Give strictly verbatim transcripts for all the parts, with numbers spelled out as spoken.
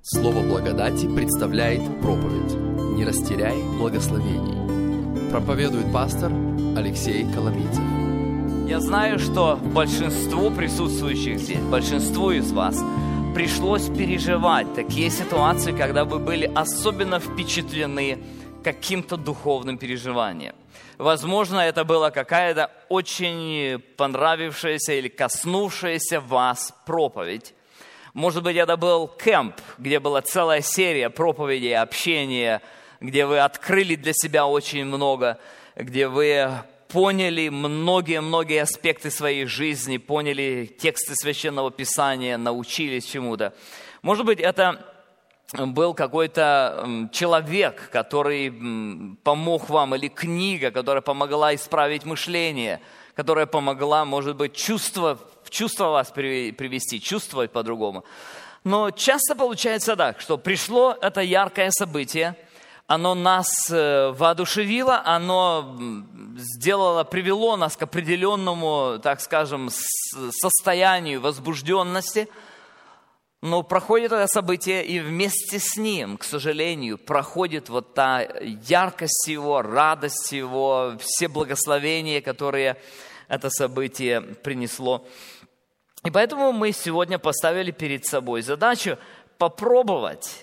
Слово благодати представляет проповедь «Не растеряй благословений». Проповедует пастор Алексей Коломийцев. Я знаю, что большинству присутствующих здесь, большинству из вас пришлось переживать такие ситуации, когда вы были особенно впечатлены каким-то духовным переживанием. Возможно, это была какая-то очень понравившаяся или коснувшаяся вас проповедь. Может быть, это был кемп, где была целая серия проповедей, общения, где вы открыли для себя очень много, где вы поняли многие-многие аспекты своей жизни, поняли тексты Священного Писания, научились чему-то. Может быть, это был какой-то человек, который помог вам, или книга, которая помогла исправить мышление, которая помогла, может быть, чувство, в чувство вас привести, чувствовать по-другому. Но часто получается так, что пришло это яркое событие, оно нас воодушевило, оно сделало, привело нас к определенному, так скажем, состоянию возбужденности. Но проходит это событие, и вместе с ним, к сожалению, проходит вот та яркость его, радость его, все благословения, которые это событие принесло. И поэтому мы сегодня поставили перед собой задачу попробовать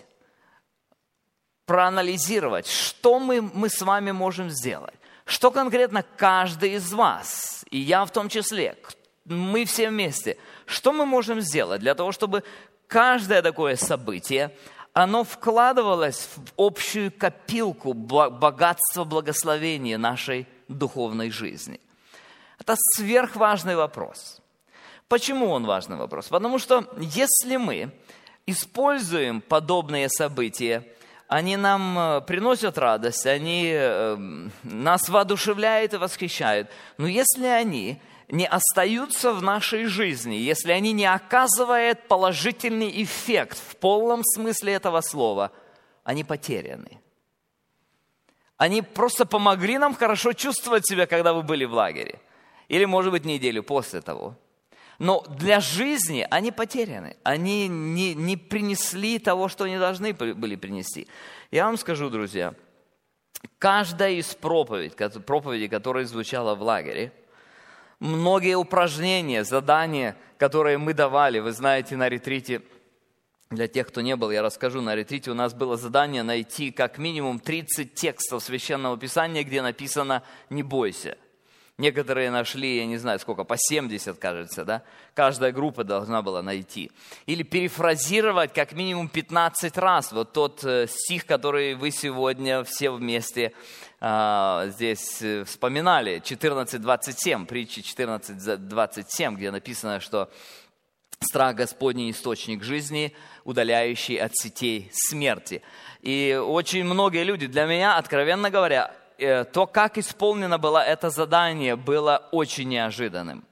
проанализировать, что мы, мы с вами можем сделать, что конкретно каждый из вас, и я в том числе, мы все вместе, что мы можем сделать для того, чтобы каждое такое событие, оно вкладывалось в общую копилку богатства благословения нашей духовной жизни. Это сверхважный вопрос. Почему он важный вопрос? Потому что если мы используем подобные события, они нам приносят радость, они нас воодушевляют и восхищают, но если они не остаются в нашей жизни, если они не оказывают положительный эффект в полном смысле этого слова, они потеряны. Они просто помогли нам хорошо чувствовать себя, когда вы были в лагере. Или, может быть, неделю после того. Но для жизни они потеряны. Они не, не принесли того, что они должны были принести. Я вам скажу, друзья, каждая из проповедей, проповедей, которая звучала в лагере, многие упражнения, задания, которые мы давали, вы знаете, на ретрите, для тех, кто не был, я расскажу, на ретрите у нас было задание найти как минимум тридцать текстов Священного Писания, где написано «не бойся». Некоторые нашли, я не знаю сколько, по семьдесят, кажется, да? Каждая группа должна была найти. Или перефразировать как минимум пятнадцать раз вот тот стих, который вы сегодня все вместе а, здесь вспоминали. четырнадцать двадцать семь, притча четырнадцать двадцать семь, где написано, что страх Господний источник жизни, удаляющий от сетей смерти. И очень многие люди, для меня, откровенно говоря, то, как исполнено было это задание, было очень неожиданным.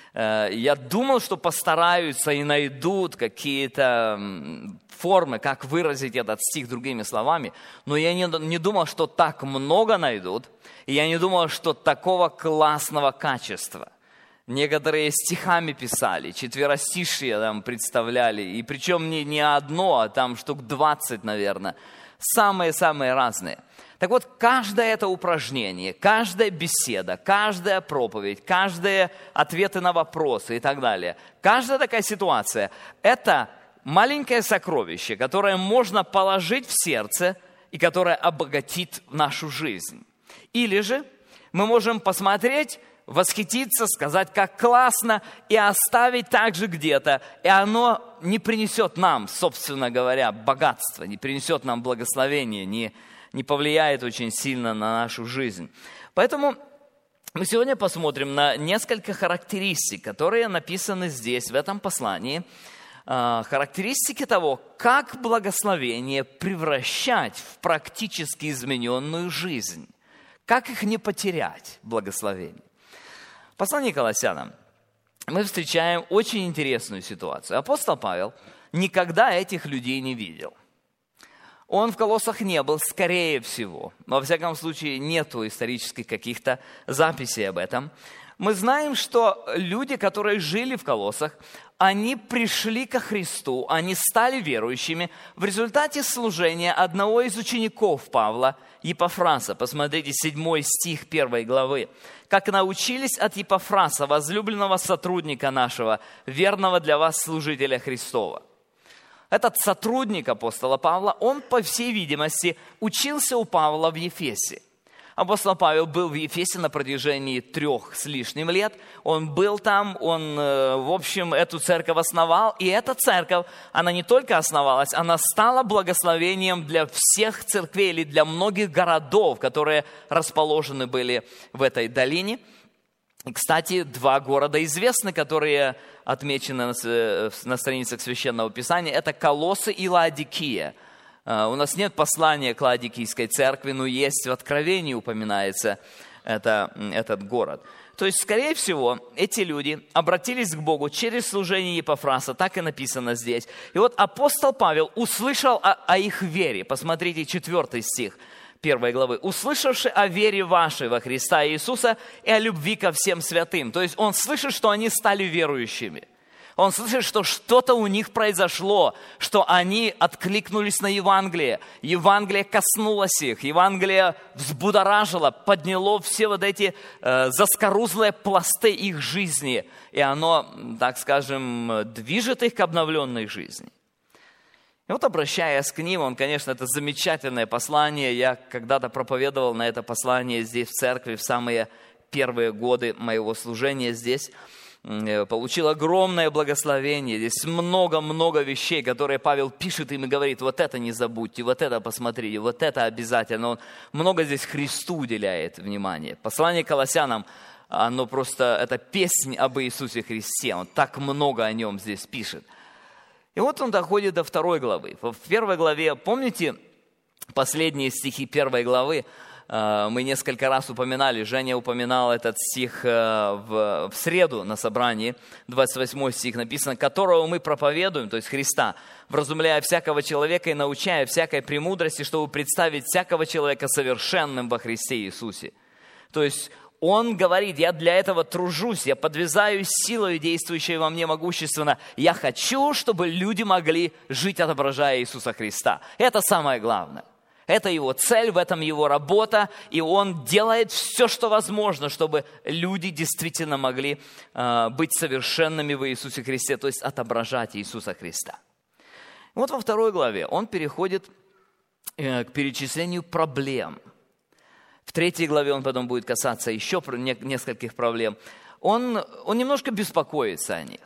Я думал, что постараются и найдут какие-то формы, как выразить этот стих другими словами, но я не, не думал, что так много найдут, и я не думал, что такого классного качества. Некоторые стихами писали, четверостишие там представляли, и причем не, не одно, а там штук двадцать, наверное, самые-самые разные. Так вот, каждое это упражнение, каждая беседа, каждая проповедь, каждые ответы на вопросы и так далее, каждая такая ситуация – это маленькое сокровище, которое можно положить в сердце и которое обогатит нашу жизнь. Или же мы можем посмотреть, восхититься, сказать, как классно, и оставить также где-то, и оно не принесет нам, собственно говоря, богатства, не принесет нам благословения, не не повлияет очень сильно на нашу жизнь. Поэтому мы сегодня посмотрим на несколько характеристик, которые написаны здесь, в этом послании. Характеристики того, как благословение превращать в практически измененную жизнь. Как их не потерять, благословение. В послании к Колоссянам мы встречаем очень интересную ситуацию. Апостол Павел никогда этих людей не видел. Он в Колоссах не был, скорее всего. Но, во всяком случае, нету исторических каких-то записей об этом. Мы знаем, что люди, которые жили в Колоссах, они пришли ко Христу, они стали верующими в результате служения одного из учеников Павла, Епафраса. Посмотрите, седьмой стих первой главы. «Как научились от Епафраса, возлюбленного сотрудника нашего, верного для вас служителя Христова». Этот сотрудник апостола Павла, он, по всей видимости, учился у Павла в Ефесе. Апостол Павел был в Ефесе на протяжении трех с лишним лет. Он был там, он, в общем, эту церковь основал. И эта церковь, она не только основалась, она стала благословением для всех церквей или для многих городов, которые расположены были в этой долине. И, кстати, два города известны, которые отмечены на, на страницах Священного Писания. Это Колоссы и Лаодикия. У нас нет послания к Лаодикийской церкви, но есть в Откровении упоминается это, этот город. То есть, скорее всего, эти люди обратились к Богу через служение Епафраса, так и написано здесь. И вот апостол Павел услышал о, о их вере. Посмотрите, четвертый стих первой главы. «Услышавши о вере вашей во Христа Иисуса и о любви ко всем святым». То есть он слышит, что они стали верующими. Он слышит, что что-то у них произошло, что они откликнулись на Евангелие. Евангелие коснулось их, Евангелие взбудоражило, подняло все вот эти э, заскорузлые пласты их жизни. И оно, так скажем, движет их к обновленной жизни. И вот, обращаясь к ним, он, конечно, это замечательное послание. Я когда-то проповедовал на это послание здесь, в церкви, в самые первые годы моего служения здесь. Получил огромное благословение. Здесь много-много вещей, которые Павел пишет им и говорит: вот это не забудьте, вот это посмотрите, вот это обязательно. Он много здесь Христу уделяет внимания. Послание к Колоссянам, оно просто, это песнь об Иисусе Христе. Он так много о нем здесь пишет. И вот он доходит до второй главы. В первой главе, помните последние стихи первой главы? Мы несколько раз упоминали, Женя упоминал этот стих в, в среду на собрании, двадцать восьмой стих написано: «Которого мы проповедуем», то есть Христа, «вразумляя всякого человека и научая всякой премудрости, чтобы представить всякого человека совершенным во Христе Иисусе». То есть он говорит: я для этого тружусь, я подвязаюсь силой, действующей во мне могущественно. Я хочу, чтобы люди могли жить, отображая Иисуса Христа. Это самое главное. Это его цель, в этом его работа, и он делает все, что возможно, чтобы люди действительно могли э, быть совершенными в Иисусе Христе, то есть отображать Иисуса Христа. Вот во второй главе он переходит э, к перечислению проблем. В третьей главе он потом будет касаться еще нескольких проблем. Он, он немножко беспокоится о них.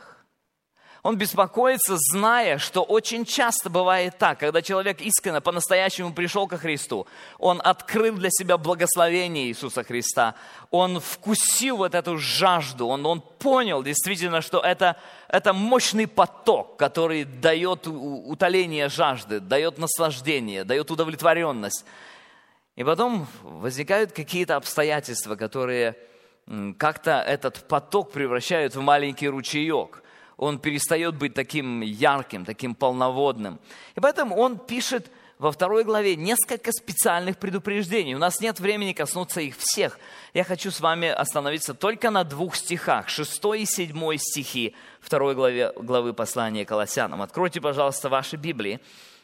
Он беспокоится, зная, что очень часто бывает так, когда человек искренне, по-настоящему пришел ко Христу, он открыл для себя благословение Иисуса Христа, он вкусил вот эту жажду, он, он понял действительно, что это, это мощный поток, который дает утоление жажды, дает наслаждение, дает удовлетворенность. И потом возникают какие-то обстоятельства, которые как-то этот поток превращают в маленький ручеек. Он перестает быть таким ярким, таким полноводным. И поэтому он пишет во второй главе несколько специальных предупреждений. У нас нет времени коснуться их всех. Я хочу с вами остановиться только на двух стихах. Шестой и седьмой стихи второй главы, главы послания Колоссянам. Откройте, пожалуйста, ваши Библии.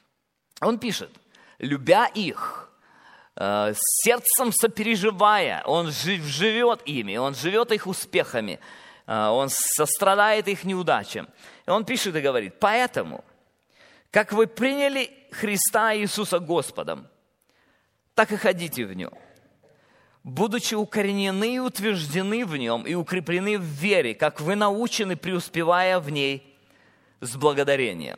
Он пишет: «Любя их, э, сердцем сопереживая, он живет ими, он живет их успехами». Он сострадает их неудачам. И он пишет и говорит: «Поэтому, как вы приняли Христа Иисуса Господом, так и ходите в Нем, будучи укоренены и утверждены в Нем и укреплены в вере, как вы научены, преуспевая в ней с благодарением».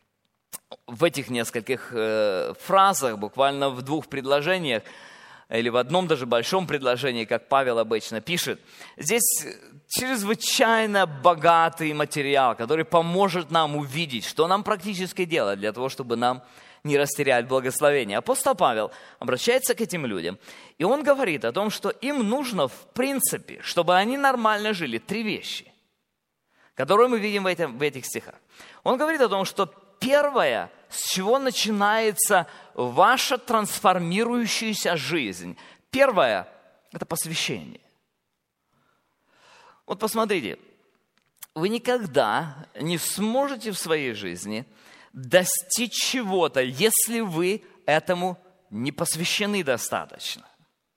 В этих нескольких э, фразах, буквально в двух предложениях, или в одном даже большом предложении, как Павел обычно пишет, здесь чрезвычайно богатый материал, который поможет нам увидеть, что нам практически делать для того, чтобы нам не растерять благословение. Апостол Павел обращается к этим людям, и он говорит о том, что им нужно, в принципе, чтобы они нормально жили, три вещи, которые мы видим в, этом, в этих стихах. Он говорит о том, что первое, с чего начинается ваша трансформирующаяся жизнь, первое – это посвящение. Вот посмотрите, вы никогда не сможете в своей жизни достичь чего-то, если вы этому не посвящены достаточно.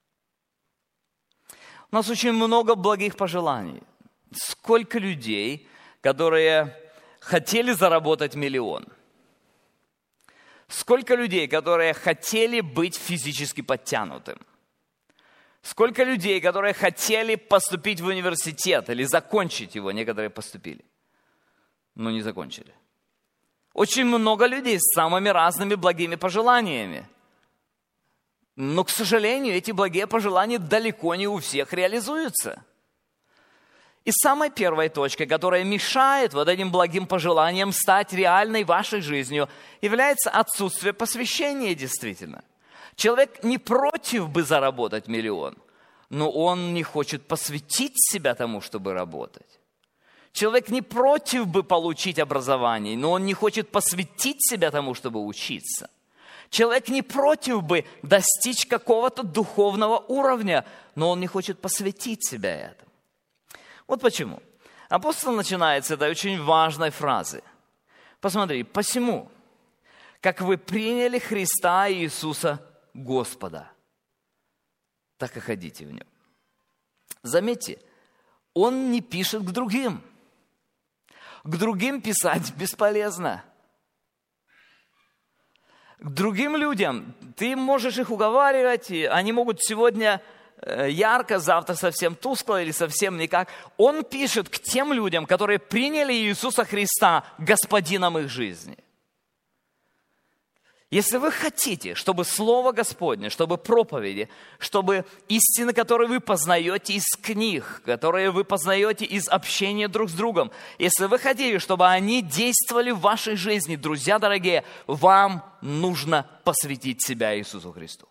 У нас очень много благих пожеланий. Сколько людей, которые хотели заработать миллион. Сколько людей, которые хотели быть физически подтянутым. Сколько людей, которые хотели поступить в университет или закончить его, некоторые поступили, но не закончили. Очень много людей с самыми разными благими пожеланиями. Но, к сожалению, эти благие пожелания далеко не у всех реализуются. И самой первой точкой, которая мешает вот этим благим пожеланиям стать реальной вашей жизнью, является отсутствие посвящения действительно. Человек не против бы заработать миллион, но он не хочет посвятить себя тому, чтобы работать. Человек не против бы получить образование, но он не хочет посвятить себя тому, чтобы учиться. Человек не против бы достичь какого-то духовного уровня, но он не хочет посвятить себя этому. Вот почему. Апостол начинает с этой очень важной фразы. Посмотри, посему, как вы приняли Христа Иисуса Господа, так и ходите в Нем. Заметьте, он не пишет к другим. К другим писать бесполезно. К другим людям ты можешь их уговаривать, и они могут сегодня ярко, завтра совсем тускло или совсем никак. Он пишет к тем людям, которые приняли Иисуса Христа господином их жизни. Если вы хотите, чтобы Слово Господне, чтобы проповеди, чтобы истины, которые вы познаете из книг, которые вы познаете из общения друг с другом, если вы хотите, чтобы они действовали в вашей жизни, друзья дорогие, вам нужно посвятить себя Иисусу Христу.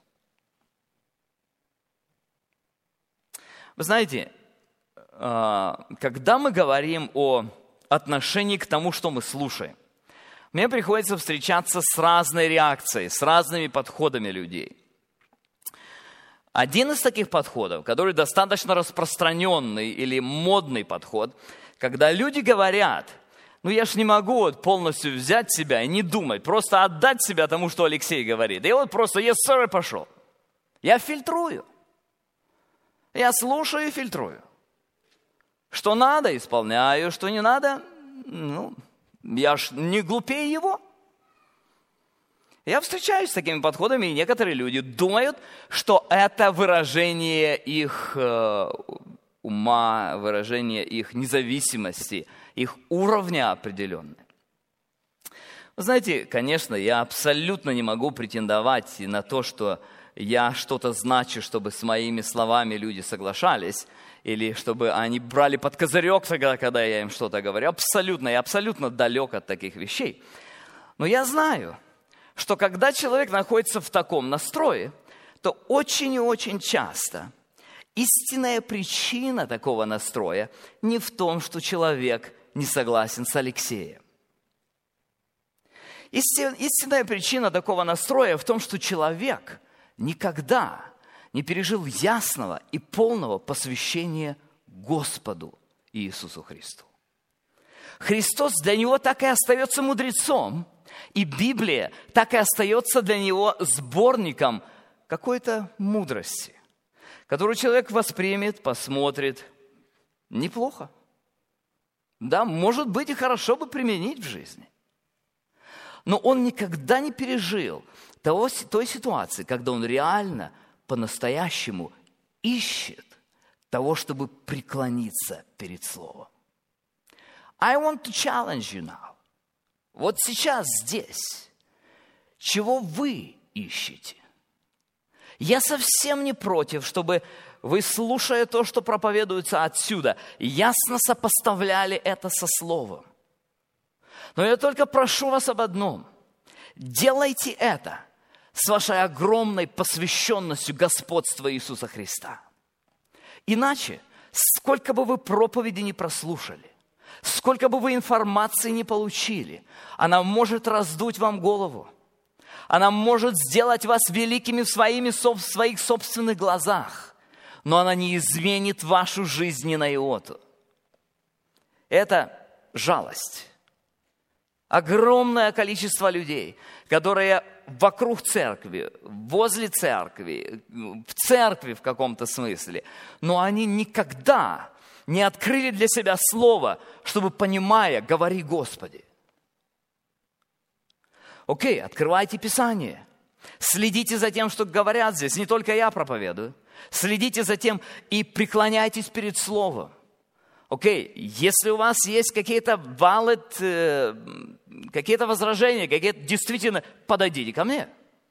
Вы знаете, когда мы говорим о отношении к тому, что мы слушаем, мне приходится встречаться с разной реакцией, с разными подходами людей. Один из таких подходов, который достаточно распространенный или модный подход, когда люди говорят, ну я ж не могу вот полностью взять себя и не думать, просто отдать себя тому, что Алексей говорит. И вот просто yes, sir, и пошел. Я фильтрую. Я слушаю и фильтрую. Что надо, исполняю, что не надо, ну... Я ж не глупее его. Я встречаюсь с такими подходами, и некоторые люди думают, что это выражение их э, ума, выражение их независимости, их уровня определенного. Вы знаете, конечно, я абсолютно не могу претендовать на то, что я что-то значу, чтобы с моими словами люди соглашались, или чтобы они брали под козырек, когда я им что-то говорю. Абсолютно, я абсолютно далек от таких вещей. Но я знаю, что когда человек находится в таком настрое, то очень и очень часто истинная причина такого настроя не в том, что человек не согласен с Алексеем. Истинная причина такого настроя в том, что человек никогда не пережил ясного и полного посвящения Господу Иисусу Христу. Христос для него так и остается мудрецом, и Библия так и остается для него сборником какой-то мудрости, которую человек воспримет, посмотрит. Неплохо. Да, может быть, и хорошо бы применить в жизни. Но он никогда не пережил того, той ситуации, когда он реально по-настоящему ищет того, чтобы преклониться перед Словом. I want to challenge you now. Вот сейчас здесь. Чего вы ищете? Я совсем не против, чтобы вы, слушая то, что проповедуется отсюда, ясно сопоставляли это со Словом. Но я только прошу вас об одном. Делайте это с вашей огромной посвященностью господства Иисуса Христа. Иначе, сколько бы вы проповеди не прослушали, сколько бы вы информации не получили, она может раздуть вам голову. Она может сделать вас великими в, своими, в своих собственных глазах, но она не изменит вашу жизнь ни на иоту. это жалость. Огромное количество людей, которые вокруг церкви, возле церкви, в церкви в каком-то смысле, но они никогда не открыли для себя слово, чтобы, понимая, говори Господи. Окей, открывайте Писание. Следите за тем, что говорят здесь. Не только я проповедую. Следите за тем и преклоняйтесь перед Словом. Окей, если у вас есть какие-то valid, э, какие-то возражения, какие-то действительно, подойдите ко мне.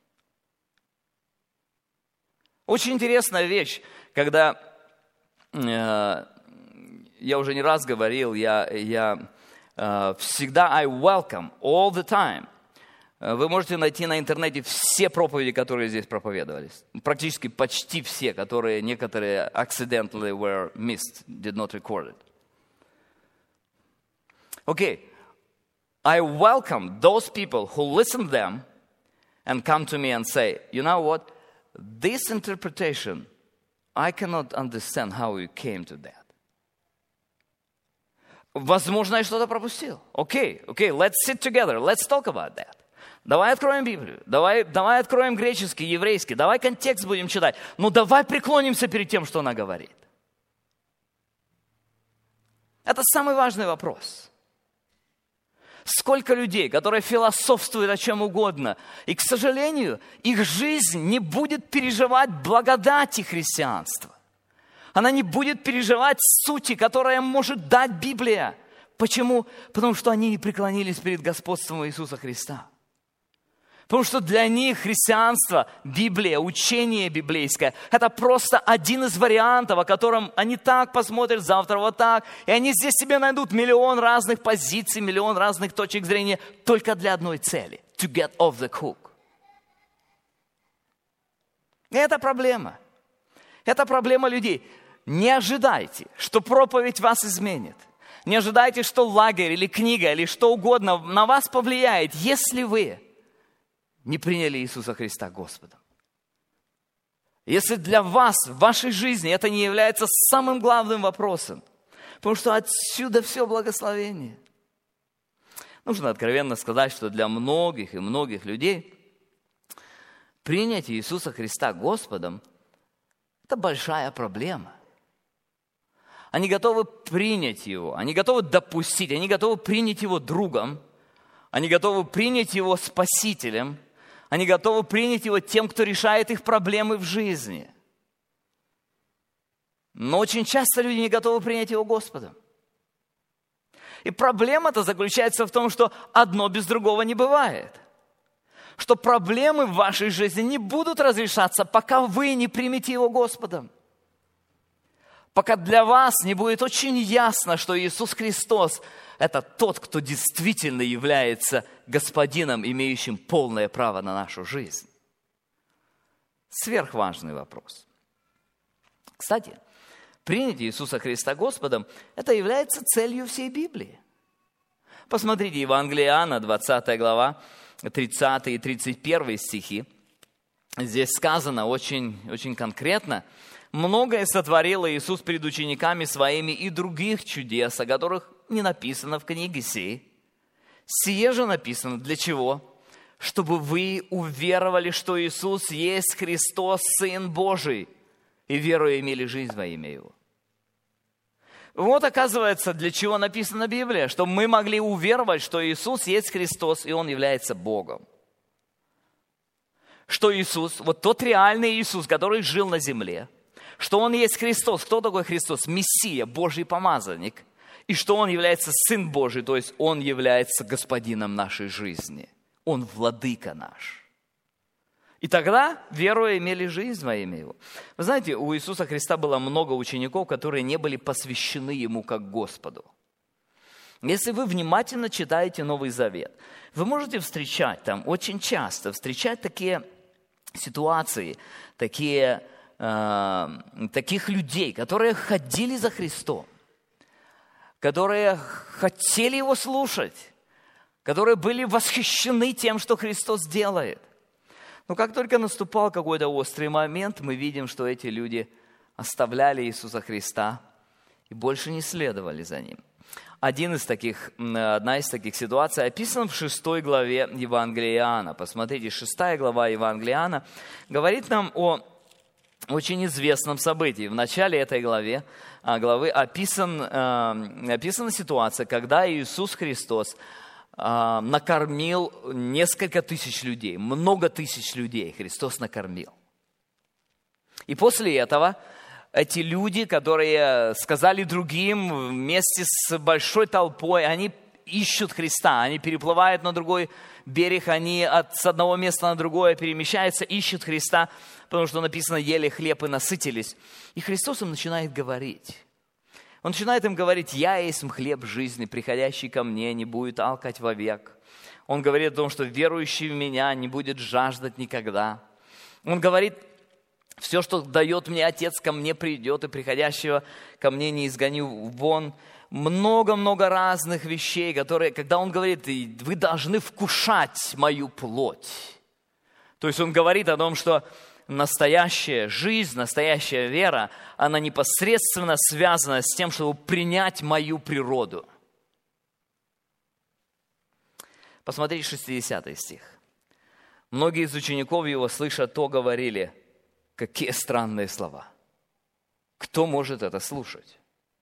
Очень интересная вещь, когда, э, я уже не раз говорил, я, я э, всегда I welcome all the time. Вы можете найти на интернете все проповеди, которые здесь проповедовались. Практически почти все, которые некоторые accidentally were missed, did not record it. Okay, I welcome those people who listen to them and come to me and say, you know what, this interpretation, I cannot understand how you came to that. Возможно, я что-то пропустил. Окей, okay, окей, okay, let's sit together, let's talk about that. Давай откроем Библию, давай, давай откроем греческий, еврейский, давай контекст будем читать. Но давай преклонимся перед тем, что она говорит. Это самый важный вопрос. Сколько людей, которые философствуют о чем угодно, и, к сожалению, их жизнь не будет переживать благодати христианства. Она не будет переживать сути, которая может дать Библия. Почему? Потому что они не преклонились перед господством Иисуса Христа. Потому что для них христианство, Библия, учение библейское, это просто один из вариантов, о котором они так посмотрят, завтра вот так. И они здесь себе найдут миллион разных позиций, миллион разных точек зрения только для одной цели. To get off the hook. И это проблема. Это проблема людей. Не ожидайте, что проповедь вас изменит. Не ожидайте, что лагерь или книга или что угодно на вас повлияет, если вы не приняли Иисуса Христа Господом. Если для вас, в вашей жизни, это не является самым главным вопросом, потому что отсюда все благословение. Нужно откровенно сказать, что для многих и многих людей принять Иисуса Христа Господом – это большая проблема. Они готовы принять Его, они готовы допустить, они готовы принять Его другом, они готовы принять Его Спасителем, они готовы принять Его тем, кто решает их проблемы в жизни. Но очень часто люди не готовы принять Его Господом. И проблема-то заключается в том, что одно без другого не бывает. Что проблемы в вашей жизни не будут разрешаться, пока вы не примете Его Господом. Пока для вас не будет очень ясно, что Иисус Христос – это тот, кто действительно является Господином, имеющим полное право на нашу жизнь. Сверхважный вопрос. Кстати, принять Иисуса Христа Господом – это является целью всей Библии. Посмотрите, Евангелие Иоанна, двадцатая глава, тридцатый и тридцать первый стихи. Здесь сказано очень, очень конкретно: «Многое сотворил Иисус пред учениками своими и других чудес, о которых не написано в книге сей. Сие же написано для чего? Чтобы вы уверовали, что Иисус есть Христос, Сын Божий, и веруя имели жизнь во имя Его». Вот, оказывается, для чего написана Библия, чтобы мы могли уверовать, что Иисус есть Христос, и Он является Богом. Что Иисус, вот тот реальный Иисус, который жил на земле, что Он есть Христос. Кто такой Христос? Мессия, Божий помазанник. И что Он является Сын Божий, то есть Он является Господином нашей жизни. Он владыка наш. И тогда, веруя, имели жизнь во имя Его. Вы знаете, у Иисуса Христа было много учеников, которые не были посвящены Ему как Господу. Если вы внимательно читаете Новый Завет, вы можете встречать там, очень часто встречать такие ситуации, такие, э, таких людей, которые ходили за Христом, которые хотели Его слушать, которые были восхищены тем, что Христос делает. Но как только наступал какой-то острый момент, мы видим, что эти люди оставляли Иисуса Христа и больше не следовали за Ним. Один из таких, одна из таких ситуаций описана в шестой главе Евангелия Иоанна. Посмотрите, шестая глава Евангелия Иоанна говорит нам о очень известном событии. В начале этой главы, главы описан, описана ситуация, когда Иисус Христос накормил несколько тысяч людей, много тысяч людей Христос накормил. И после этого эти люди, которые сказали другим вместе с большой толпой, они ищут Христа, они переплывают на другой берег, они от, с одного места на другое перемещаются, ищут Христа, потому что написано, ели хлеб и насытились. И Христос им начинает говорить. Он начинает им говорить, «Я есть хлеб жизни, приходящий ко мне, не будет алкать вовек». Он говорит о том, что верующий в Меня не будет жаждать никогда. Он говорит, «Все, что дает мне Отец, ко мне придет, и приходящего ко мне не изгоню вон». Много-много разных вещей, которые, когда Он говорит, «Вы должны вкушать мою плоть». То есть Он говорит о том, что настоящая жизнь, настоящая вера, она непосредственно связана с тем, чтобы принять мою природу. Посмотрите шестидесятый стих. Многие из учеников Его, слыша то, говорили, какие странные слова. Кто может это слушать?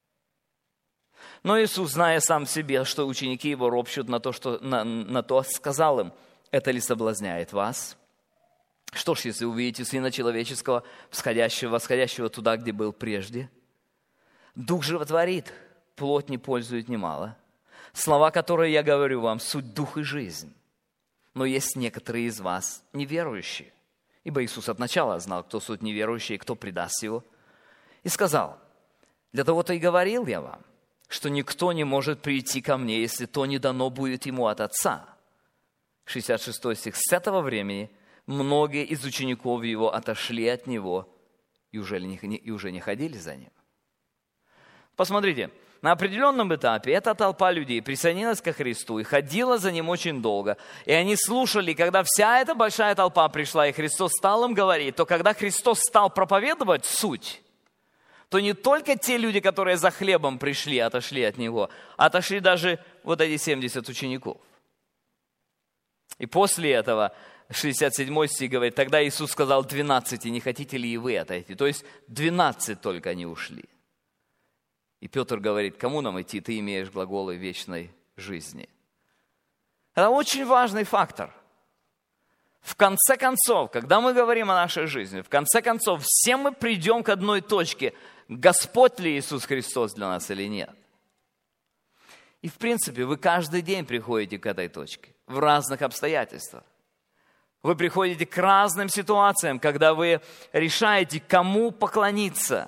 Но Иисус, зная сам в себе, что ученики Его ропщут на то, что, на, на то, сказал им, это ли соблазняет вас? Что ж, если увидите Сына Человеческого, всходящего, восходящего туда, где был прежде? Дух животворит, плоть не пользует немало. Слова, которые я говорю вам, суть дух и жизнь. Но есть некоторые из вас неверующие. Ибо Иисус от начала знал, кто суть неверующий и кто предаст Его. И сказал, для того-то и говорил я вам, что никто не может прийти ко мне, если то не дано будет ему от Отца. шестьдесят шестой стих. С этого времени многие из учеников Его отошли от Него и уже не, и уже не ходили за Ним. Посмотрите, на определенном этапе эта толпа людей присоединилась ко Христу и ходила за Ним очень долго. И они слушали, когда вся эта большая толпа пришла, и Христос стал им говорить, то когда Христос стал проповедовать суть, то не только те люди, которые за хлебом пришли, отошли от Него, отошли даже вот эти семьдесят учеников. И после этого шестьдесят седьмой стих говорит, тогда Иисус сказал двенадцати, не хотите ли и вы отойти? То есть двенадцать только они ушли. И Петр говорит, кому нам идти, ты имеешь глаголы вечной жизни. Это очень важный фактор. В конце концов, когда мы говорим о нашей жизни, в конце концов, все мы придем к одной точке, Господь ли Иисус Христос для нас или нет. И в принципе, вы каждый день приходите к этой точке, в разных обстоятельствах. Вы приходите к разным ситуациям, когда вы решаете, кому поклониться,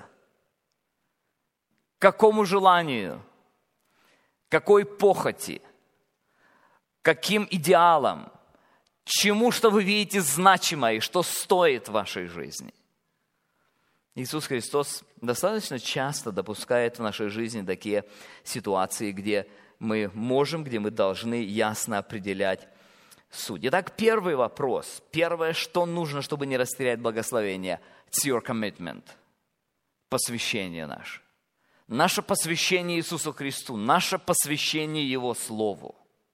какому желанию, какой похоти, каким идеалам, чему, что вы видите значимое, что стоит в вашей жизни. Иисус Христос достаточно часто допускает в нашей жизни такие ситуации, где мы можем, где мы должны ясно определять суть. Итак, первый вопрос. Первое, что нужно, чтобы не растерять благословение. It's your commitment. Посвящение наше. Наше посвящение Иисусу Христу. Наше посвящение Его Слову.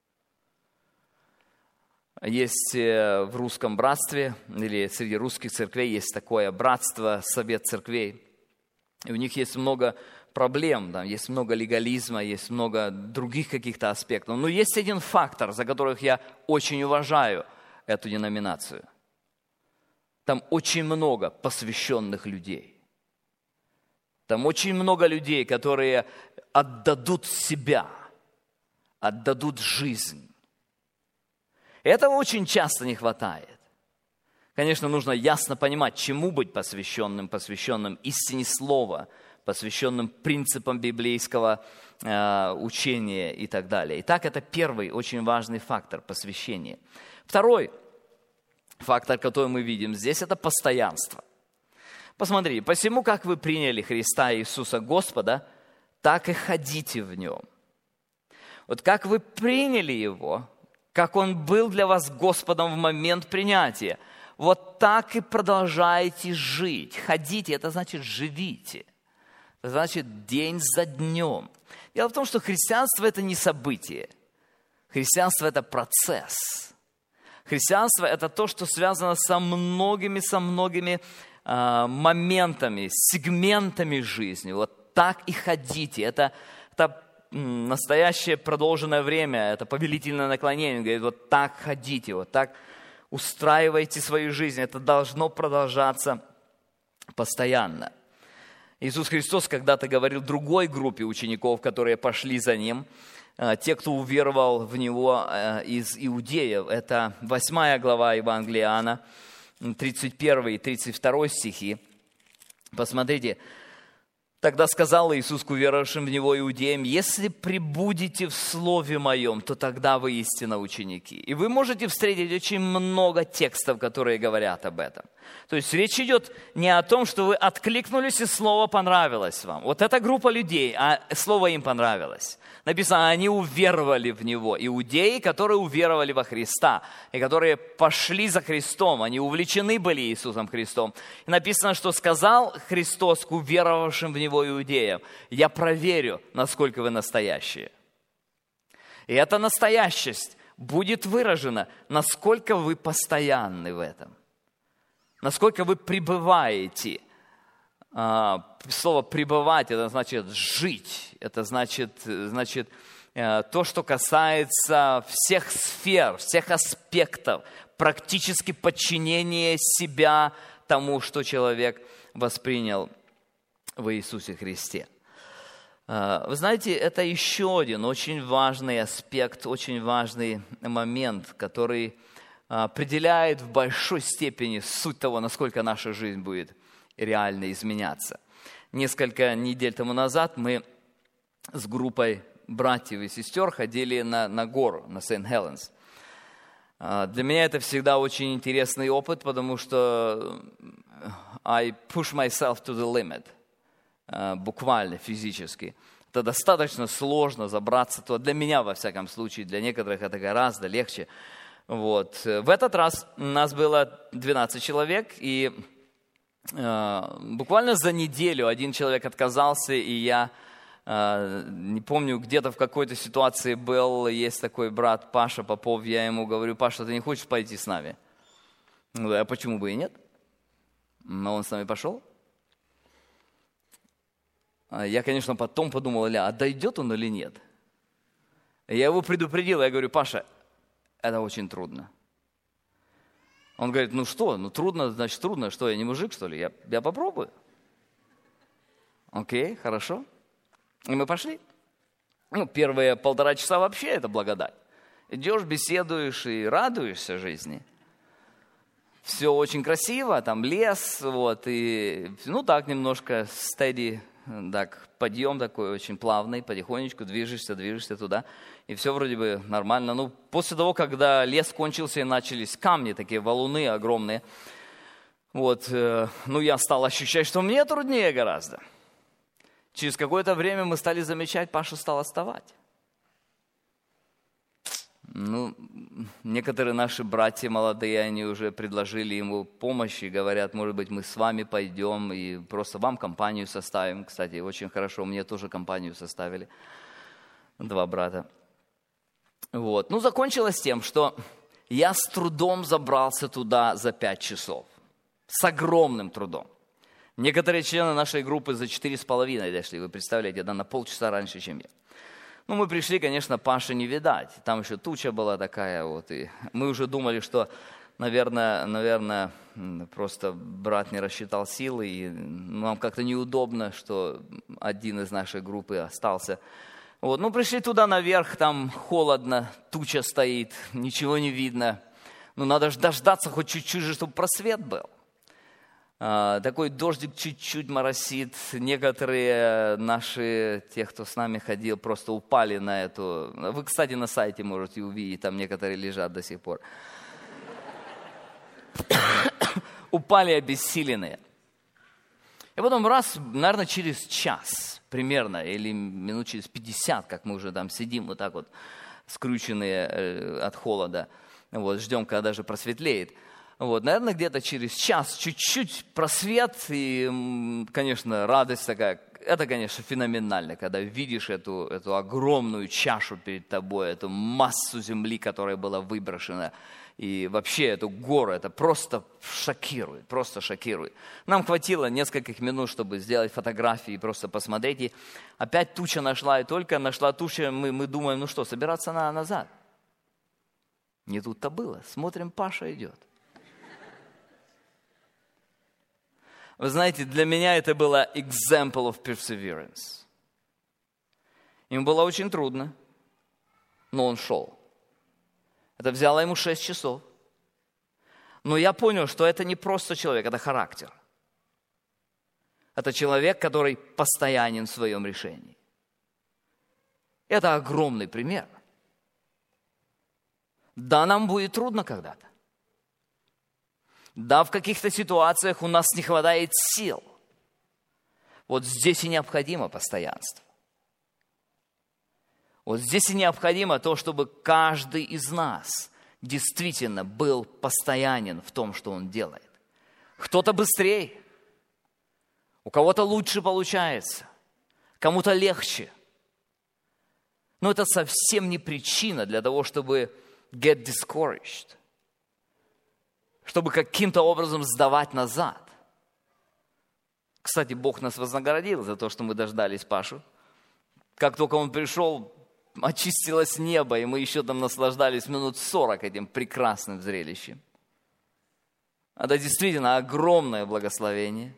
Есть в русском братстве, или среди русских церквей есть такое братство, совет церквей. И у них есть много проблем, там есть много легализма, есть много других каких-то аспектов. Но есть один фактор, за которых я очень уважаю эту деноминацию. Там очень много посвященных людей. Там очень много людей, которые отдадут себя, отдадут жизнь. Этого очень часто не хватает. Конечно, нужно ясно понимать, чему быть посвященным, посвященным истине слова, посвященным принципам библейского э, учения и так далее. Итак, это первый очень важный фактор посвящения. Второй фактор, который мы видим здесь, это постоянство. Посмотрите, посему, как вы приняли Христа Иисуса Господа, так и ходите в Нем. Вот как вы приняли Его, как Он был для вас Господом в момент принятия, вот так и продолжайте жить. Ходите, это значит живите. Это значит день за днем. Дело в том, что христианство – это не событие. Христианство – это процесс. Христианство – это то, что связано со многими, со многими э, моментами, сегментами жизни. Вот так и ходите. Это, это настоящее продолженное время, это повелительное наклонение. Он говорит, вот так ходите, вот так устраивайте свою жизнь. Это должно продолжаться постоянно. Иисус Христос когда-то говорил другой группе учеников, которые пошли за Ним, те, кто уверовал в Него из иудеев. Это восьмая глава Евангелия Иоанна, тридцать первый и тридцать второй стихи. Посмотрите. Тогда сказал Иисус к уверовавшим в Него иудеям: «Если пребудете в Слове Моем, то тогда вы истинно ученики». И вы можете встретить очень много текстов, которые говорят об этом. То есть речь идет не о том, что вы откликнулись, и Слово понравилось вам. Вот эта группа людей, а Слово им понравилось. Написано, они уверовали в Него. Иудеи, которые уверовали во Христа, и которые пошли за Христом, они увлечены были Иисусом Христом. И написано, что сказал Христос к уверовавшим в Него иудеям: «Я проверю, насколько вы настоящие». И эта настоящесть будет выражена, насколько вы постоянны в этом, насколько вы пребываете. Слово «пребывать» – это значит «жить», это значит, значит то, что касается всех сфер, всех аспектов, практически подчинения себя тому, что человек воспринял в Иисусе Христе. Вы знаете, это еще один очень важный аспект, очень важный момент, который определяет в большой степени суть того, насколько наша жизнь будет реально изменяться. Несколько недель тому назад мы с группой братьев и сестер ходили на, на гору, на Сент-Хеленс. Для меня это всегда очень интересный опыт, потому что I push myself to the limit, буквально, физически. Это достаточно сложно забраться туда. Для меня, во всяком случае, для некоторых это гораздо легче. Вот. В этот раз у нас было двенадцать человек, и э, буквально за неделю один человек отказался, и я э, не помню, где-то в какой-то ситуации был, есть такой брат Паша Попов, я ему говорю: «Паша, ты не хочешь пойти с нами?» Он говорит: «А почему бы и нет?» Но он с нами пошел. Я, конечно, потом подумал: а дойдет он или нет? Я его предупредил, я говорю: «Паша, это очень трудно». Он говорит: «Ну что, ну трудно, значит трудно, что, я не мужик, что ли? Я, я попробую». Окей, хорошо. И мы пошли. Ну, первые полтора часа вообще это благодать. Идешь, беседуешь и радуешься жизни. Все очень красиво, там лес, вот, и, ну так, немножко steady, так, подъем такой очень плавный, потихонечку движешься, движешься туда, и все вроде бы нормально. Ну, после того, когда лес кончился и начались камни, такие валуны огромные, вот, э, ну, я стал ощущать, что мне труднее гораздо. Через какое-то время мы стали замечать, Паша стал отставать. Ну, некоторые наши братья молодые, они уже предложили ему помощь и говорят: может быть, мы с вами пойдем и просто вам компанию составим. Кстати, очень хорошо, мне тоже компанию составили два брата. Вот. Ну, закончилось тем, что я с трудом забрался туда за пять часов. С огромным трудом. Некоторые члены нашей группы за четыре с половиной дошли, вы представляете, это на полчаса раньше, чем я. Ну, мы пришли, конечно, Паши не видать. Там еще туча была такая, вот, и мы уже думали, что, наверное, наверное, просто брат не рассчитал силы, и нам как-то неудобно, что один из нашей группы остался. Вот, ну, пришли туда наверх, там холодно, туча стоит, ничего не видно. Ну, надо же дождаться хоть чуть-чуть же, чтобы просвет был. Такой дождик чуть-чуть моросит. Некоторые наши, те, кто с нами ходил, просто упали на эту... Вы, кстати, на сайте можете увидеть, там некоторые лежат до сих пор. Упали обессиленные. И потом раз, наверное, через час примерно, или минут через пятьдесят, как мы уже там сидим, вот так вот, скрюченные от холода, вот, ждем, когда даже просветлеет. Вот, наверное, где-то через час чуть-чуть просвет, и, конечно, радость такая. это, конечно, феноменально, когда видишь эту, эту огромную чашу перед тобой, эту массу земли, которая была выброшена. И вообще эту гору, это просто шокирует, просто шокирует. Нам хватило нескольких минут, чтобы сделать фотографии и просто посмотреть. И опять туча нашла, и только нашла туча, мы, мы думаем, ну что, собираться надо назад. Не тут-то было. Смотрим, Паша идет. Вы знаете, для меня это было example of perseverance. Ему было очень трудно, но он шел. Это взяло ему шесть часов. Но я понял, что это не просто человек, это характер. Это человек, который постоянен в своем решении. Это огромный пример. Да, нам будет трудно когда-то. Да, в каких-то ситуациях у нас не хватает сил. Вот здесь и необходимо постоянство. Вот здесь и необходимо то, чтобы каждый из нас действительно был постоянен в том, что он делает. Кто-то быстрее, у кого-то лучше получается, кому-то легче. Но это совсем не причина для того, чтобы get discouraged, чтобы каким-то образом сдавать назад. Кстати, Бог нас вознаградил за то, что мы дождались Пашу. Как только он пришел, очистилось небо, и мы еще там наслаждались минут сорок этим прекрасным зрелищем. Это действительно огромное благословение.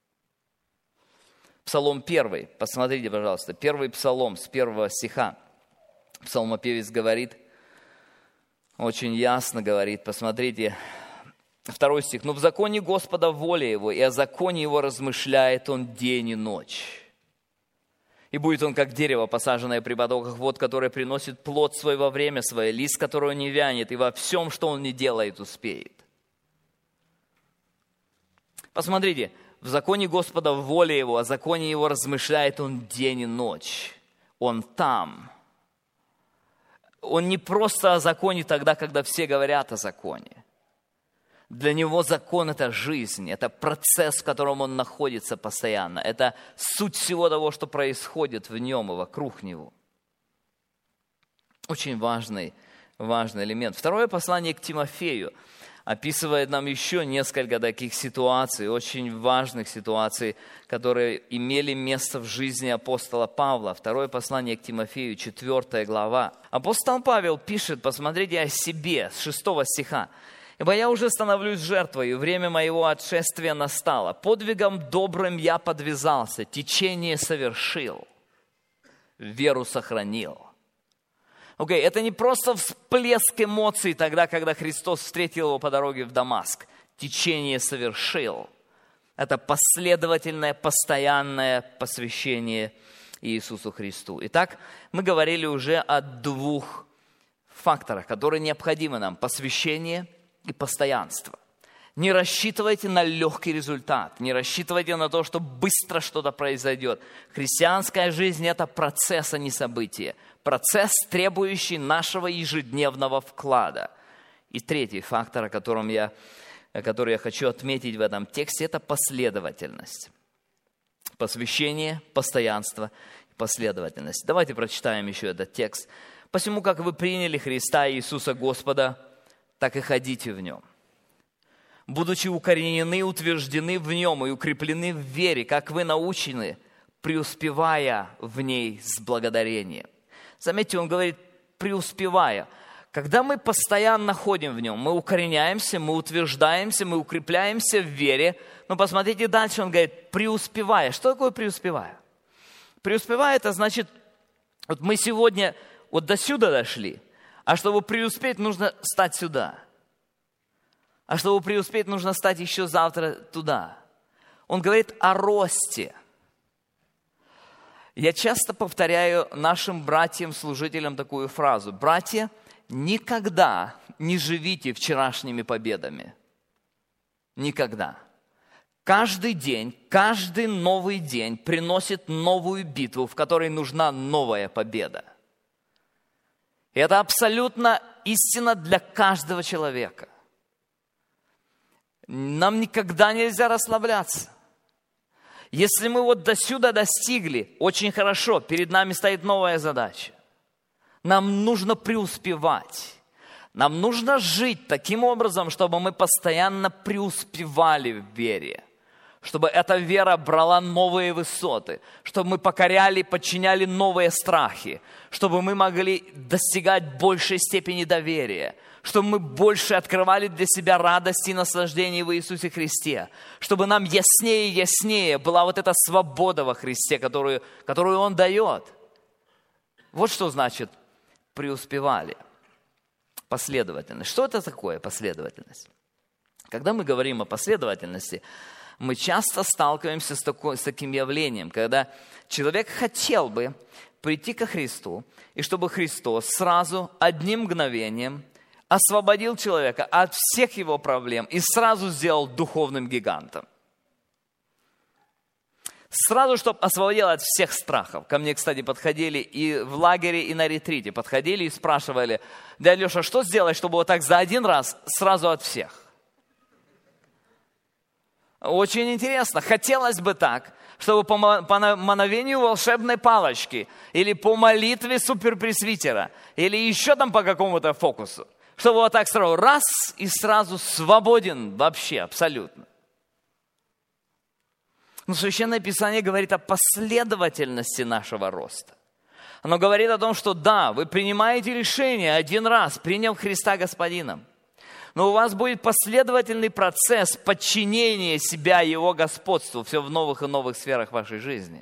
Псалом первый, посмотрите, пожалуйста, первый псалом с первого стиха. Псалмопевец говорит, очень ясно говорит, посмотрите, второй стих. «Но в законе Господа воля его, и о законе его размышляет он день и ночь. И будет он, как дерево, посаженное при потоках вод, которое приносит плод свой во время свое, лист которого не вянет, и во всем, что он не делает, успеет». Посмотрите, в законе Господа воля его, о законе его размышляет он день и ночь. Он там. Он не просто о законе тогда, когда все говорят о законе. Для него закон – это жизнь, это процесс, в котором он находится постоянно. Это суть всего того, что происходит в нем и вокруг него. Очень важный, важный элемент. Второе послание к Тимофею описывает нам еще несколько таких ситуаций, очень важных ситуаций, которые имели место в жизни апостола Павла. Второе послание к Тимофею, четвёртая глава. Апостол Павел пишет, посмотрите о себе, с шестого стиха. «Ибо я уже становлюсь жертвой, и время моего отшествия настало. Подвигом добрым я подвязался, течение совершил, веру сохранил». Окей, okay, это не просто всплеск эмоций тогда, когда Христос встретил его по дороге в Дамаск. Течение совершил. Это последовательное, постоянное посвящение Иисусу Христу. Итак, мы говорили уже о двух факторах, которые необходимы нам. Посвящение и постоянство. Не рассчитывайте на легкий результат, не рассчитывайте на то, что быстро что-то произойдет. Христианская жизнь – это процесс, а не событие. Процесс, требующий нашего ежедневного вклада. И третий фактор, о котором я, который я хочу отметить в этом тексте, это последовательность. Посвящение, постоянство и последовательность. Давайте прочитаем еще этот текст. «Посему, как вы приняли Христа Иисуса Господа, так и ходите в Нем. Будучи укоренены, утверждены в Нем и укреплены в вере, как вы научены, преуспевая в ней с благодарением». Заметьте, он говорит «преуспевая». Когда мы постоянно ходим в Нем, мы укореняемся, мы утверждаемся, мы укрепляемся в вере. Но посмотрите дальше, он говорит «преуспевая». Что такое преуспевая? Преуспевая – это значит, вот мы сегодня вот до сюда дошли, а чтобы преуспеть, нужно стать сюда. А чтобы преуспеть, нужно стать еще завтра туда. Он говорит о росте. Я часто повторяю нашим братьям-служителям такую фразу. Братья, никогда не живите вчерашними победами. Никогда. Каждый день, каждый новый день приносит новую битву, в которой нужна новая победа. И это абсолютно истина для каждого человека. Нам никогда нельзя расслабляться. Если мы вот до сюда достигли, очень хорошо, перед нами стоит новая задача. Нам нужно преуспевать. Нам нужно жить таким образом, чтобы мы постоянно преуспевали в вере. Чтобы эта вера брала новые высоты. Чтобы мы покоряли, подчиняли новые страхи. Чтобы мы могли достигать большей степени доверия. Чтобы мы больше открывали для себя радость и наслаждение в Иисусе Христе. Чтобы нам яснее и яснее была вот эта свобода во Христе, которую, которую Он дает. Вот что значит преуспевали. Последовательность. Что это такое последовательность? Когда мы говорим о последовательности, мы часто сталкиваемся с, такой, с таким явлением, когда человек хотел бы прийти ко Христу, и чтобы Христос сразу, одним мгновением, освободил человека от всех его проблем и сразу сделал духовным гигантом. Сразу, чтобы освободил от всех страхов. Ко мне, кстати, подходили и в лагере, и на ретрите. Подходили и спрашивали: дядя Леша, что сделать, чтобы вот так за один раз сразу от всех? Очень интересно. Хотелось бы так, чтобы по мановению волшебной палочки, или по молитве суперпресвитера, или еще там по какому-то фокусу, чтобы вот так сразу раз и сразу свободен вообще абсолютно. Но Священное Писание говорит о последовательности нашего роста. Оно говорит о том, что да, вы принимаете решение один раз, приняв Христа Господином. Но у вас будет последовательный процесс подчинения себя Его господству все в новых и новых сферах вашей жизни.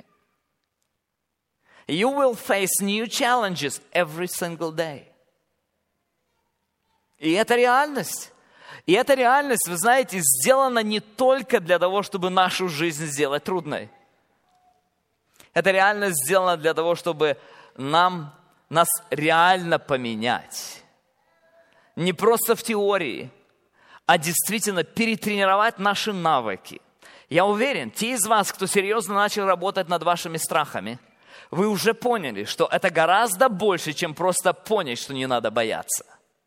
You will face new challenges every single day. И это реальность. И эта реальность, вы знаете, сделана не только для того, чтобы нашу жизнь сделать трудной. Эта реальность сделана для того, чтобы нам, нас реально поменять. Не просто в теории, а действительно перетренировать наши навыки. Я уверен, те из вас, кто серьезно начал работать над вашими страхами, вы уже поняли, что это гораздо больше, чем просто понять, что не надо бояться.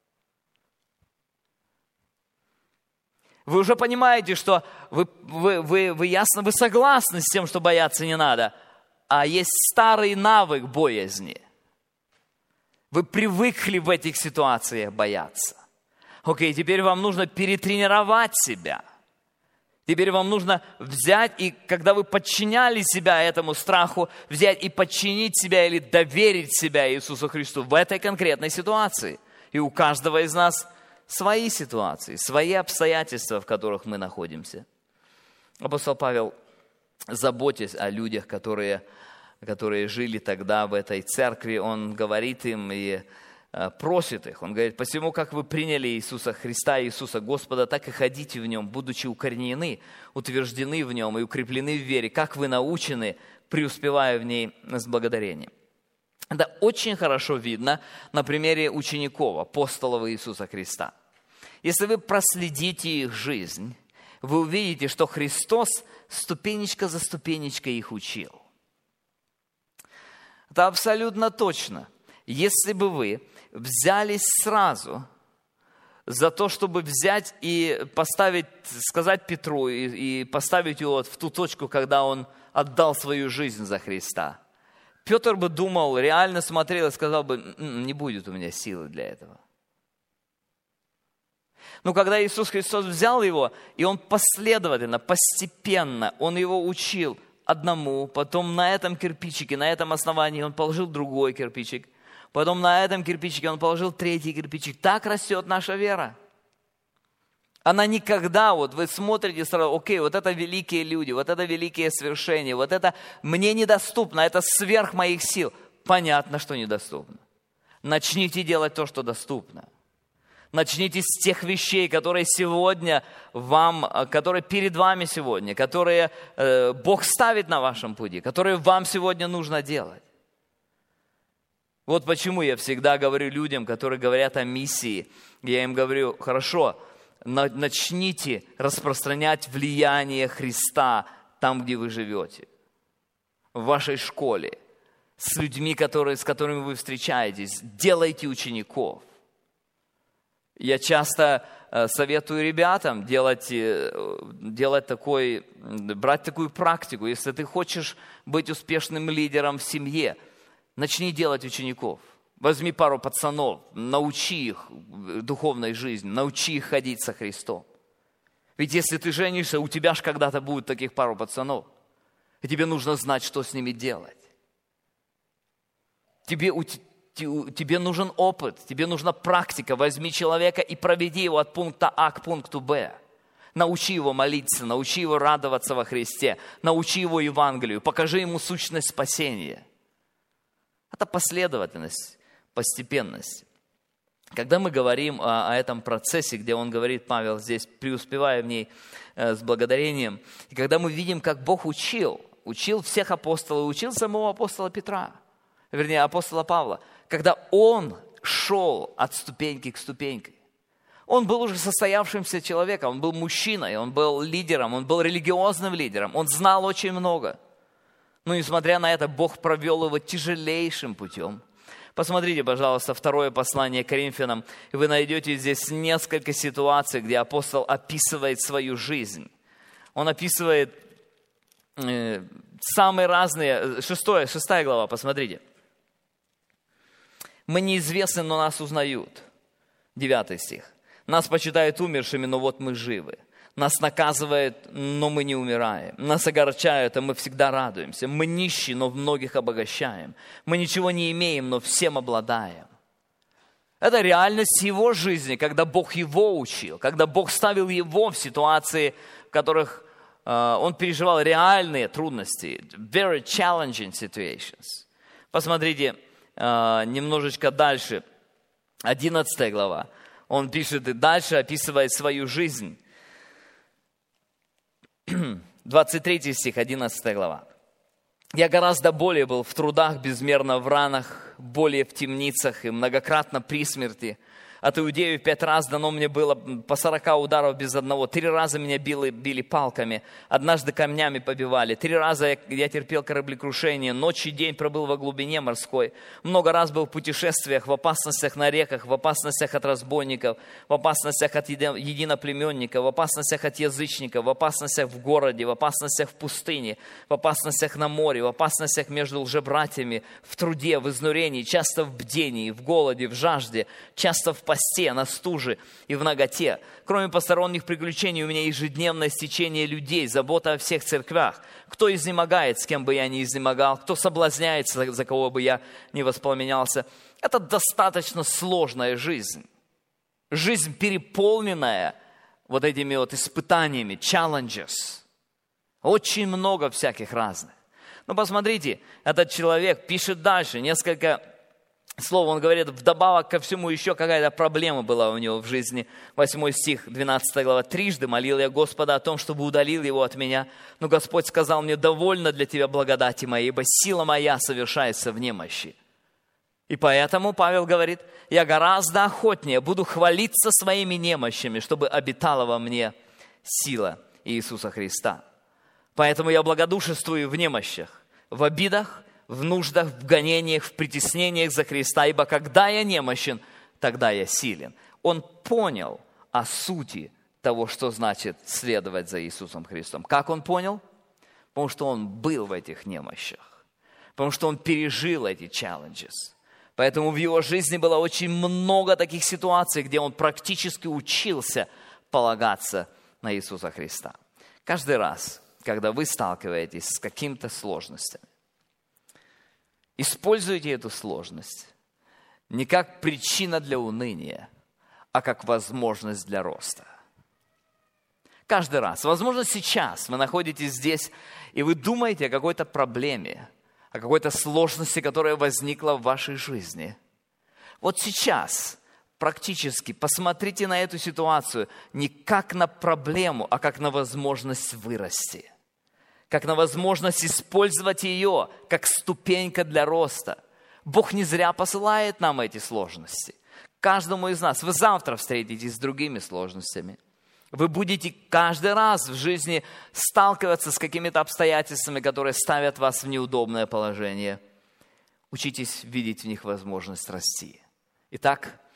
Вы уже понимаете, что вы, вы, вы, вы ясно, вы согласны с тем, что бояться не надо, а есть старый навык боязни. Вы привыкли в этих ситуациях бояться. Окей, теперь вам нужно перетренировать себя. Теперь вам нужно взять, и когда вы подчиняли себя этому страху, взять и подчинить себя или доверить себя Иисусу Христу в этой конкретной ситуации. И у каждого из нас свои ситуации, свои обстоятельства, в которых мы находимся. Апостол Павел, заботясь о людях, которые, которые жили тогда в этой церкви, он говорит им и просит их. Он говорит: «Посему, как вы приняли Иисуса Христа, Иисуса Господа, так и ходите в Нем, будучи укоренены, утверждены в Нем и укреплены в вере, как вы научены, преуспевая в ней с благодарением». Это очень хорошо видно на примере учеников, апостолов Иисуса Христа. Если вы проследите их жизнь, вы увидите, что Христос ступенечка за ступенечкой их учил. Это абсолютно точно. Если бы вы взялись сразу за то, чтобы взять и поставить, сказать Петру и, и поставить его в ту точку, когда он отдал свою жизнь за Христа, Петр бы думал, реально смотрел и сказал бы: не будет у меня силы для этого. Но когда Иисус Христос взял его, и Он последовательно, постепенно, Он его учил одному, потом на этом кирпичике, на этом основании Он положил другой кирпичик, потом на этом кирпичике Он положил третий кирпичик. Так растет наша вера. Она никогда, вот вы смотрите сразу, окей, вот это великие люди, вот это великие свершения, вот это мне недоступно, это сверх моих сил. Понятно, что недоступно. Начните делать то, что доступно. Начните с тех вещей, которые сегодня вам, которые перед вами сегодня, которые э, Бог ставит на вашем пути, которые вам сегодня нужно делать. Вот почему я всегда говорю людям, которые говорят о миссии, я им говорю: хорошо, начните распространять влияние Христа там, где вы живете, в вашей школе, с людьми, которые, с которыми вы встречаетесь, делайте учеников. Я часто советую ребятам делать, делать такой, брать такую практику. Если ты хочешь быть успешным лидером в семье, начни делать учеников. Возьми пару пацанов, научи их духовной жизни, научи их ходить со Христом. Ведь если ты женишься, у тебя же когда-то будет таких пару пацанов. И тебе нужно знать, что с ними делать. Тебе, тебе нужен опыт, тебе нужна практика. Возьми человека и проведи его от пункта А к пункту Б. Научи его молиться, научи его радоваться во Христе, научи его Евангелию, покажи ему сущность спасения. Это последовательность, постепенность. Когда мы говорим о, о этом процессе, где он говорит, Павел здесь, преуспевая в ней э, с благодарением, и когда мы видим, как Бог учил, учил всех апостолов, учил самого апостола Петра, вернее, апостола Павла, когда он шел от ступеньки к ступеньке. Он был уже состоявшимся человеком, он был мужчиной, он был лидером, он был религиозным лидером, он знал очень много. Но несмотря на это, Бог провел его тяжелейшим путем. Посмотрите, пожалуйста, второе послание к Коринфянам, и вы найдете здесь несколько ситуаций, где апостол описывает свою жизнь. Он описывает э, самые разные... Шестое, шестая глава, посмотрите. «Мы неизвестны, но нас узнают». Девятый стих. «Нас почитают умершими, но вот мы живы. Нас наказывают, но мы не умираем. Нас огорчают, а мы всегда радуемся. Мы нищие, но многих обогащаем. Мы ничего не имеем, но всем обладаем». Это реальность его жизни, когда Бог его учил, когда Бог ставил его в ситуации, в которых э, он переживал реальные трудности. Very challenging situations. Посмотрите э, немножечко дальше. одиннадцатая глава. Он пишет и дальше описывает свою жизнь. двадцать третий стих, одиннадцатая глава. «Я гораздо более был в трудах, безмерно в ранах, более в темницах и многократно при смерти. От иудеев пять раз дано мне было по сорока ударов без одного. Три раза меня били, били палками, однажды камнями побивали. Три раза я, я терпел кораблекрушение, ночь и день пробыл во глубине морской. Много раз был в путешествиях, в опасностях на реках, в опасностях от разбойников, в опасностях от единоплеменников, в опасностях от язычников, в опасностях в городе, в опасностях в пустыне, в опасностях на море, в опасностях между лжебратьями, в труде, в изнурении, часто в бдении, в голоде, в жажде, часто в посте, на стуже и в наготе. Кроме посторонних приключений, у меня ежедневное стечение людей, забота о всех церквях. Кто изнемогает, с кем бы я ни изнемогал, кто соблазняется, за кого бы я ни воспламенялся. Это достаточно сложная жизнь. Жизнь, переполненная вот этими вот испытаниями, challenges. Очень много всяких разных. Но посмотрите, этот человек пишет дальше, несколько слов, он говорит, вдобавок ко всему еще какая-то проблема была у него в жизни. Восьмой стих, двенадцатая глава. «Трижды молил я Господа о том, чтобы удалил его от меня. Но Господь сказал мне, довольно для тебя благодати моей, ибо сила моя совершается в немощи». И поэтому Павел говорит, я гораздо охотнее буду хвалиться своими немощами, чтобы обитала во мне сила Иисуса Христа. Поэтому я благодушествую в немощах, в обидах, в нуждах, в гонениях, в притеснениях за Христа, ибо когда я немощен, тогда я силен. Он понял о сути того, что значит следовать за Иисусом Христом. Как он понял? Потому что он был в этих немощах, потому что он пережил эти challenges. Поэтому в его жизни было очень много таких ситуаций, где он практически учился полагаться на Иисуса Христа. Каждый раз, когда вы сталкиваетесь с какими-то сложностями, используйте эту сложность не как причина для уныния, а как возможность для роста. Каждый раз. Возможно, сейчас вы находитесь здесь, и вы думаете о какой-то проблеме, о какой-то сложности, которая возникла в вашей жизни. Вот сейчас практически посмотрите на эту ситуацию не как на проблему, а как на возможность вырасти. Как на возможность использовать ее как ступенька для роста. Бог не зря посылает нам эти сложности. Каждому из нас. Вы завтра встретитесь с другими сложностями. Вы будете каждый раз в жизни сталкиваться с какими-то обстоятельствами, которые ставят вас в неудобное положение. Учитесь видеть в них возможность расти. Итак,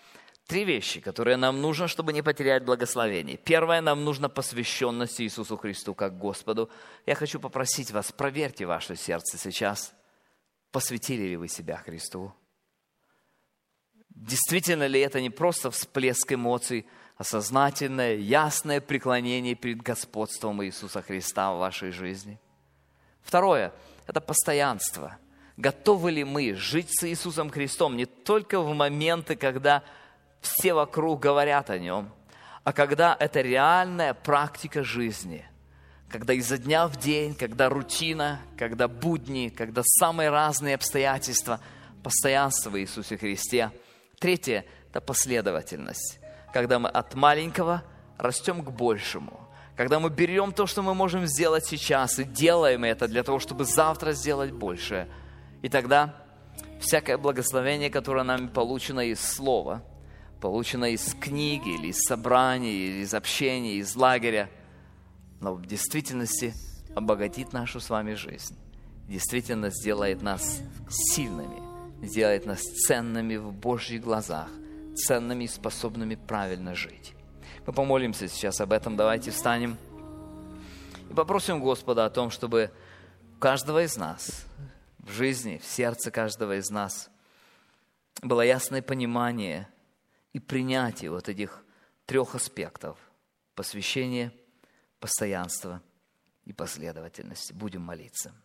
Три вещи, которые нам нужно, чтобы не потерять благословение. Первое, нам нужно посвященность Иисусу Христу как Господу. Я хочу попросить вас, проверьте ваше сердце сейчас. Посвятили ли вы себя Христу? Действительно ли это не просто всплеск эмоций, а сознательное, ясное преклонение перед господством Иисуса Христа в вашей жизни? Второе – это постоянство. Готовы ли мы жить с Иисусом Христом не только в моменты, когда все вокруг говорят о Нем, а когда это реальная практика жизни, когда изо дня в день, когда рутина, когда будни, когда самые разные обстоятельства, постоянство в Иисусе Христе. Третье – это последовательность, когда мы от маленького растем к большему, когда мы берем то, что мы можем сделать сейчас, и делаем это для того, чтобы завтра сделать большее. И тогда всякое благословение, которое нами получено из Слова, получено из книги, или из собраний, или из общения, из лагеря, но в действительности обогатит нашу с вами жизнь, действительно сделает нас сильными, сделает нас ценными в Божьих глазах, ценными и способными правильно жить. Мы помолимся сейчас об этом. Давайте встанем и попросим Господа о том, чтобы у каждого из нас в жизни, в сердце каждого из нас было ясное понимание и принятие вот этих трех аспектов: посвящение, постоянство и последовательность. Будем молиться.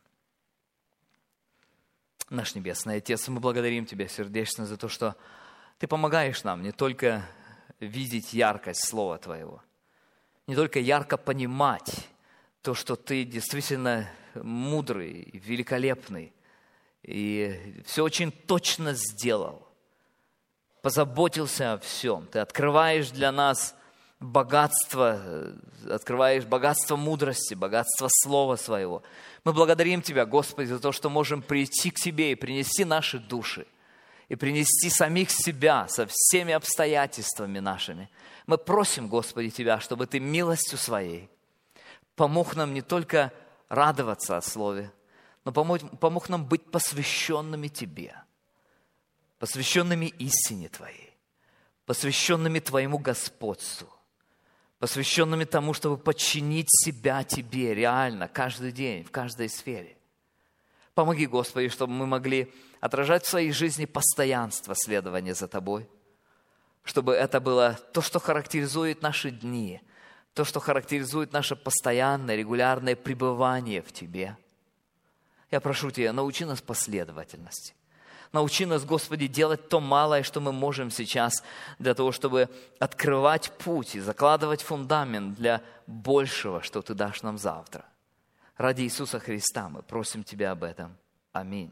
Наш Небесный Отец, мы благодарим Тебя сердечно за то, что Ты помогаешь нам не только видеть яркость Слова Твоего, не только ярко понимать то, что Ты действительно мудрый, великолепный, и все очень точно сделал, позаботился о всем. Ты открываешь для нас богатство, открываешь богатство мудрости, богатство Слова Своего. Мы благодарим Тебя, Господи, за то, что можем прийти к Тебе и принести наши души, и принести самих себя со всеми обстоятельствами нашими. Мы просим, Господи, Тебя, чтобы Ты милостью Своей помог нам не только радоваться о Слове, но помог, помог нам быть посвященными Тебе, посвященными истине Твоей, посвященными Твоему господству, посвященными тому, чтобы подчинить себя Тебе реально, каждый день, в каждой сфере. Помоги, Господи, чтобы мы могли отражать в своей жизни постоянство следования за Тобой, чтобы это было то, что характеризует наши дни, то, что характеризует наше постоянное, регулярное пребывание в Тебе. Я прошу Тебя, научи нас последовательности. Научи нас, Господи, делать то малое, что мы можем сейчас, для того, чтобы открывать путь и закладывать фундамент для большего, что Ты дашь нам завтра. Ради Иисуса Христа мы просим Тебя об этом. Аминь.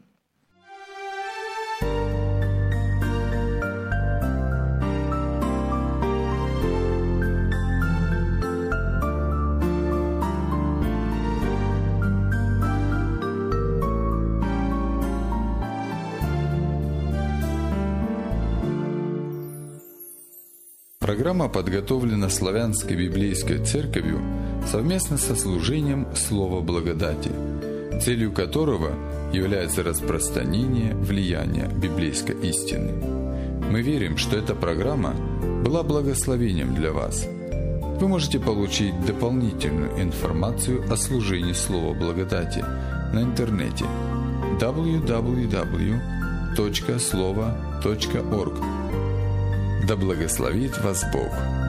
Программа подготовлена Славянской библейской церковью совместно со служением Слова Благодати, целью которого является распространение влияния библейской истины. Мы верим, что эта программа была благословением для вас. Вы можете получить дополнительную информацию о служении Слова Благодати на интернете дабл ю дабл ю дабл ю точка слова точка орг. Да благословит вас Бог!